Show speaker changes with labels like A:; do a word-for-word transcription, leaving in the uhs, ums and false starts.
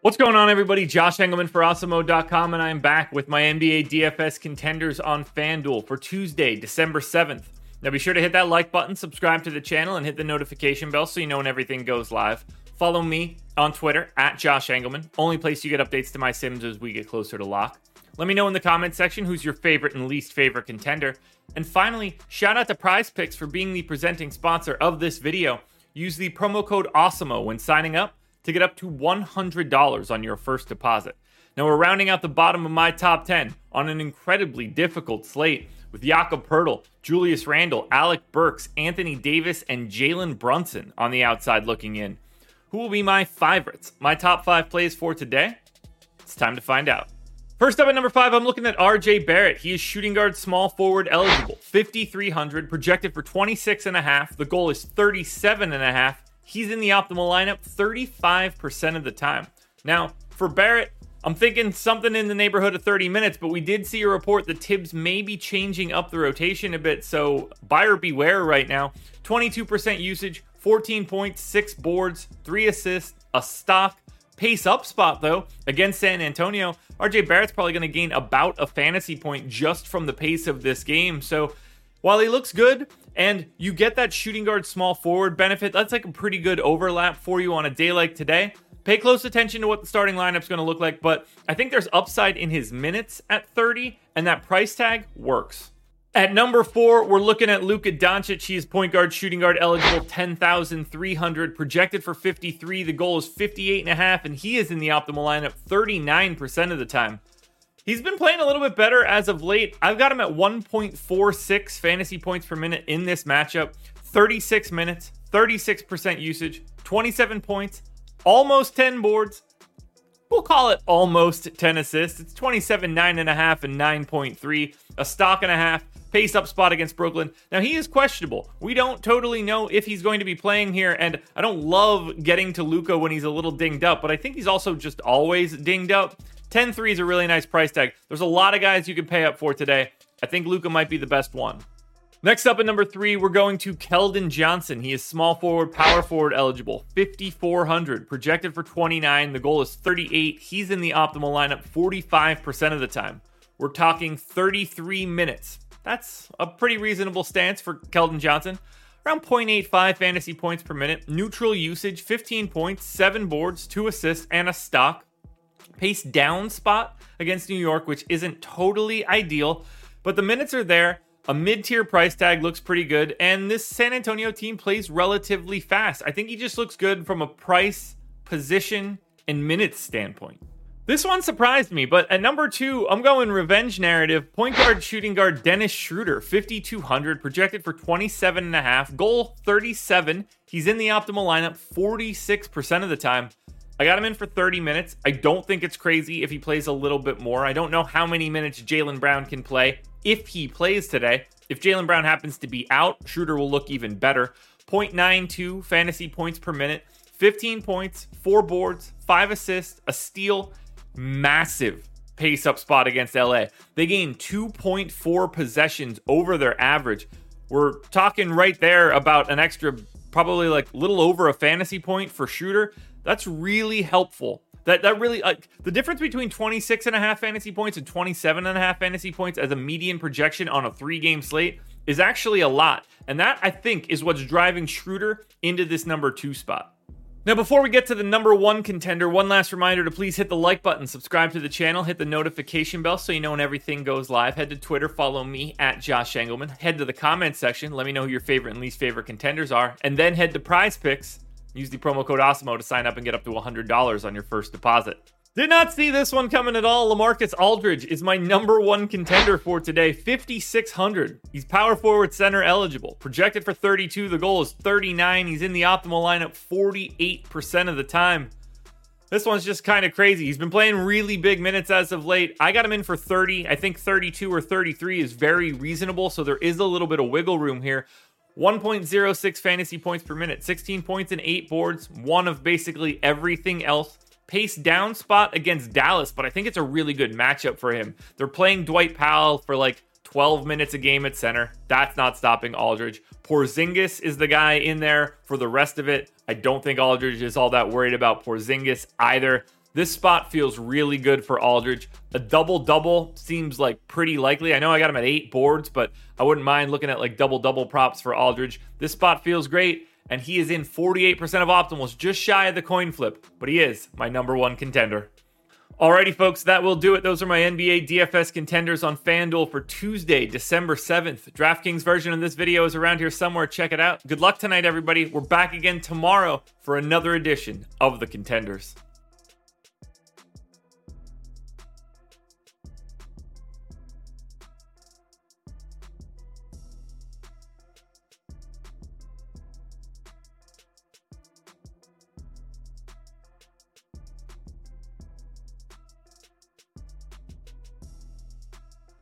A: What's going on, everybody? Josh Engelman for Awesome Mode dot com, and I'm back with my N B A D F S contenders on FanDuel for Tuesday, December seventh. Now be sure to hit that like button, subscribe to the channel, and hit the notification bell so you know when everything goes live. Follow me on Twitter, at Josh Engelman, only place you get updates to my sims as we get closer to lock. Let me know in the comments section who's your favorite and least favorite contender. And finally, shout out to Prize Picks for being the presenting sponsor of this video. Use the promo code AWESOMO when signing up to get up to one hundred dollars on your first deposit. Now we're rounding out the bottom of my top ten on an incredibly difficult slate with Jakob Poeltl, Julius Randle, Alec Burks, Anthony Davis, and Jalen Brunson on the outside looking in. Who will be my favorites? My top five plays for today? It's time to find out. First up at number five, I'm looking at R J Barrett. He is shooting guard small forward eligible, fifty-three hundred, projected for twenty-six and a half. The goal is thirty-seven and a half. He's in the optimal lineup thirty-five percent of the time. Now, for Barrett, I'm thinking something in the neighborhood of thirty minutes, but we did see a report that Tibbs may be changing up the rotation a bit, so buyer beware right now. twenty-two percent usage, fourteen points, six boards, three assists, a stock. Pace up spot, though, against San Antonio. R J Barrett's probably going to gain about a fantasy point just from the pace of this game, so while he looks good, and you get that shooting guard small forward benefit, that's like a pretty good overlap for you on a day like today. Pay close attention to what the starting lineup's going to look like, but I think there's upside in his minutes at thirty, and that price tag works. At number four, we're looking at Luka Doncic. He's point guard, shooting guard eligible, ten thousand three hundred, projected for fifty-three. The goal is fifty-eight and a half, and he is in the optimal lineup thirty-nine percent of the time. He's been playing a little bit better as of late. I've got him at one point four six fantasy points per minute in this matchup. thirty-six minutes, thirty-six percent usage, twenty-seven points, almost ten boards. We'll call it almost ten assists. It's twenty-seven, nine and a half, and nine point three. A stock and a half. Pace up spot against Brooklyn. Now, he is questionable. We don't totally know if he's going to be playing here, and I don't love getting to Luka when he's a little dinged up, but I think he's also just always dinged up. ten three is a really nice price tag. There's a lot of guys you can pay up for today. I think Luka might be the best one. Next up at number three, we're going to Keldon Johnson. He is small forward, power forward eligible, fifty-four hundred, projected for twenty-nine. The goal is thirty-eight. He's in the optimal lineup forty-five percent of the time. We're talking thirty-three minutes. That's a pretty reasonable stance for Keldon Johnson. Around zero point eight five fantasy points per minute. Neutral usage, fifteen points, seven boards, two assists, and a stock. Pace down spot against New York, which isn't totally ideal, but the minutes are there. A mid-tier price tag looks pretty good, and this San Antonio team plays relatively fast. I think he just looks good from a price, position, and minutes standpoint. This one surprised me, but at number two, I'm going revenge narrative. Point guard, shooting guard Dennis Schroeder, fifty-two hundred, projected for twenty-seven and a half. Goal, thirty-seven. He's in the optimal lineup forty-six percent of the time. I got him in for thirty minutes. I don't think it's crazy if he plays a little bit more. I don't know how many minutes Jaylen Brown can play if he plays today. If Jaylen Brown happens to be out, Schroeder will look even better. zero point nine two fantasy points per minute, fifteen points, four boards, five assists, a steal. Massive pace up spot against L A. They gained two point four possessions over their average. We're talking right there about an extra, probably like little over a fantasy point for Schroeder. That's really helpful. That that really, uh, the difference between twenty-six and a half fantasy points and twenty-seven and a half fantasy points as a median projection on a three game slate is actually a lot. And that, I think, is what's driving Schroeder into this number two spot. Now, before we get to the number one contender, one last reminder to please hit the like button, subscribe to the channel, hit the notification bell so you know when everything goes live. Head to Twitter, follow me at Josh Engelman. Head to the comment section, let me know who your favorite and least favorite contenders are. And then head to Prize Picks. Use the promo code AWESOMO to sign up and get up to one hundred dollars on your first deposit. Did not see this one coming at all. LaMarcus Aldridge is my number one contender for today, fifty-six hundred. He's power forward center eligible. Projected for thirty-two, the goal is thirty-nine. He's in the optimal lineup forty-eight percent of the time. This one's just kind of crazy. He's been playing really big minutes as of late. I got him in for thirty. I think thirty-two or thirty-three is very reasonable, so there is a little bit of wiggle room here. one point oh six fantasy points per minute, sixteen points and eight boards, one of basically everything else. Pace down spot against Dallas, but I think it's a really good matchup for him. They're playing Dwight Powell for like twelve minutes a game at center. That's not stopping Aldridge. Porzingis is the guy in there for the rest of it. I don't think Aldridge is all that worried about Porzingis either. This spot feels really good for Aldridge. A double-double seems like pretty likely. I know I got him at eight boards, but I wouldn't mind looking at like double-double props for Aldridge. This spot feels great, and he is in forty-eight percent of optimals, just shy of the coin flip, but he is my number one contender. Alrighty, folks, that will do it. Those are my N B A D F S contenders on FanDuel for Tuesday, December seventh. DraftKings version of this video is around here somewhere. Check it out. Good luck tonight, everybody. We're back again tomorrow for another edition of the Contenders.